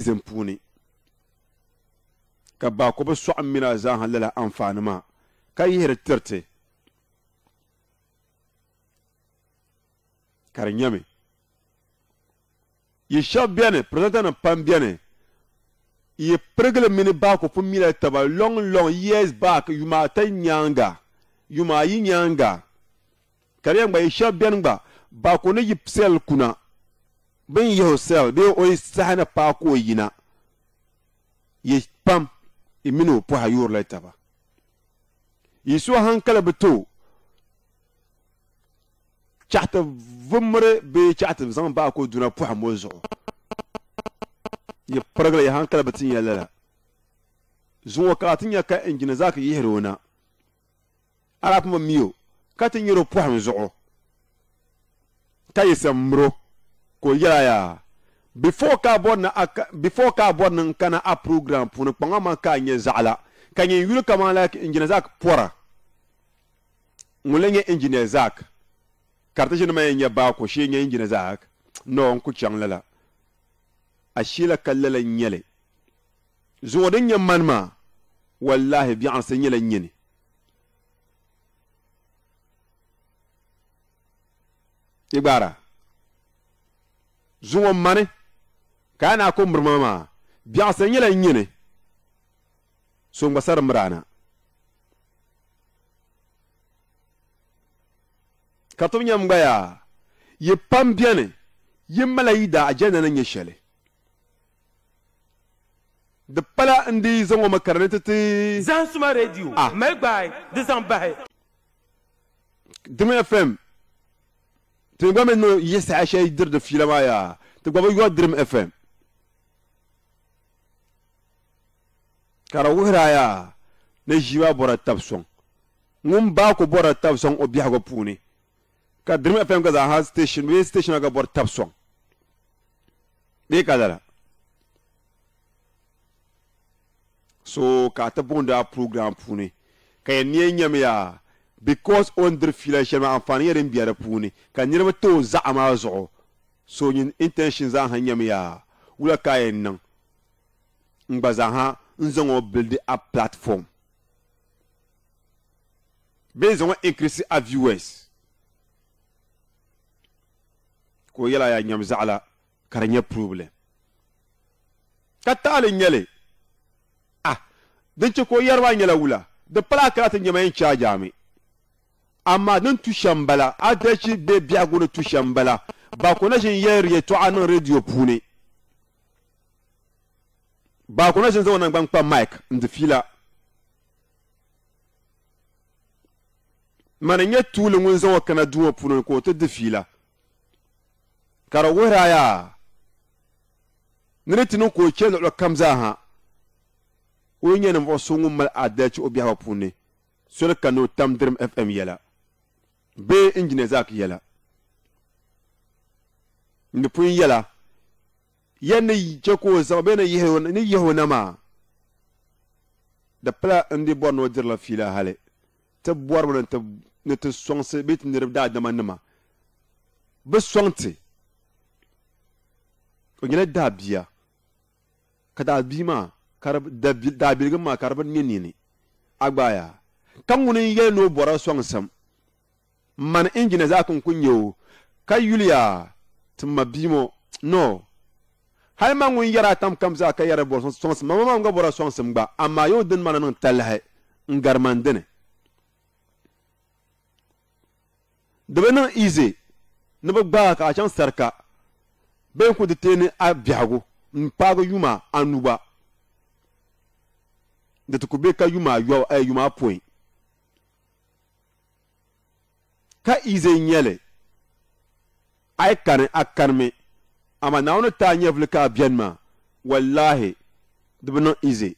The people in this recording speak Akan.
season puuni ka ba ko bi soɣam mina zaa lala anfaani maa ka yihiri tiriti ka di nyɛmi yi shɛba bɛni presenta nim pam bɛni yi pirigili mini baako pun mila taba long years back yuma ata nyaanga yuma ayi nyaanga ka di yɛn gba yi shɛba bɛni gba baako ni yi sel kuna bin yihi sel bee o yi sahi ni paako o yina yi pam yi mini o pɔha yoorila taba yi so hankali bi to chaɣati vumri bee chaɣati zaŋ baako duna pɔha mo zuɣu yi pirigili yi hankali bi ti nyɛ lala zuŋo ka ti nyɛ ka injini zaa ka yihiri o na ala puma miyo ka ti nyɛri o pɔhim zuɣu ka yi sɛm miro ko yɛla yaa before ka bɔri ni kana a program puuni kpaŋa man ka nyɛ zaɣala ka nyɛ yuli kama la injini zaa ka pɔra ŋun la nyɛ injini zaa ka ti ʒini ma nyɛ baako shee nyɛ injini zaa no n ku chaŋ lala a sheela ka lala nyɛli zuŋo din nyɛ mani maa wallahi biɛɣunsi nyɛla nyini i gbaara zuŋo mani ka a naa ko mirima maa biɛɣunsi nyɛla nyini so n gba sari miraana ka tu nyɛm gba yaa yi pam biɛni yi mala yi da ajanda ni nyɛ shɛli di pala n di zaŋo makarani ti Zansuma radio mai gbaai di zaŋ bahi Dim FM ti gba mi no yi saha shɛli diri di fiila maa yaa ti gba bi yɔ Dim FM ka di wuhira yaa ni ʒiba bɔra tabi sɔŋ ŋun baako bɔra tabi sɔŋ o biɛhigu puuni ka Dim FM ka zaa ha station bee station ka bɔri tabi sɔŋ bee ka lala so ka ti booni a program puuni ka yɛn niɛ nyɛmi yaa because o n diri fiila shɛli maa anfaani nyɛ din bɛ di puuni ka niriba ti o zaɣa maa zuɣu so yin intention zaa ha nyɛmi yaa wula ka yɛn niŋ n gba zaa ha n zaŋ o build a platform bee zaŋ o increase a viewers ko yɛla yaa nyɛm zaɣala ka di nyɛ problem ka taali nyɛli din ce ko yɛriba nyɛla wula di pala kana ti nyɛma yin chaajami amma din tu shɛm bala a dachi be biɛhigu ni tu shɛm bala baako na ʒin yɛri yɛltɔɣa niŋ radio puuni baako na ʒin zaŋ o nangbani kpa mic n di fiila mani nyɛ tuuli ŋun zaŋ o kana duu ŋɔ puuni ka o ti di fiila ka di wuhira yaa ni ni ti niŋ ka o chɛ luɣuli kam zaa ha o nyɛ ninvuɣu so ŋun mali adalci o biɛhigu puuni soli ka ni o tam Dim FM yɛla bee injini zaak yɛla ni pun yɛla yɛn ni chɛ ka o zaŋ bee ni yihi o na maa di pala n di bɔri ni o dirila fiila hali ti bɔrimi ni ti sɔŋsi bee ti niriba daadama nima bi sɔŋti o nyɛla daabia ka daabia maa daabiligim maa ka di bi ne nini agbaaya ka ŋuni n yɛli ni o bɔra sɔŋsim mani injina zaa kun ku nyɛ o ka yuliya ti ma biimo no hali ma ŋun yɛra tam kam zaa ka yɛra bɔra sɔŋsim ma ŋun ka bɔra sɔŋsim gba amma yau din mana niŋ talahi n gariman dini di bi niŋ easy ni bi gbaa ka a chaŋ sarika bee ku di teeni a biɛhigu n paagi yuma a nuba da ku be ka yuma apɔin ka ize nyɛli a yi kani a kanimi amma naawuni taa nyɛvuli ka a biɛni maa wallahi di bi niŋ ize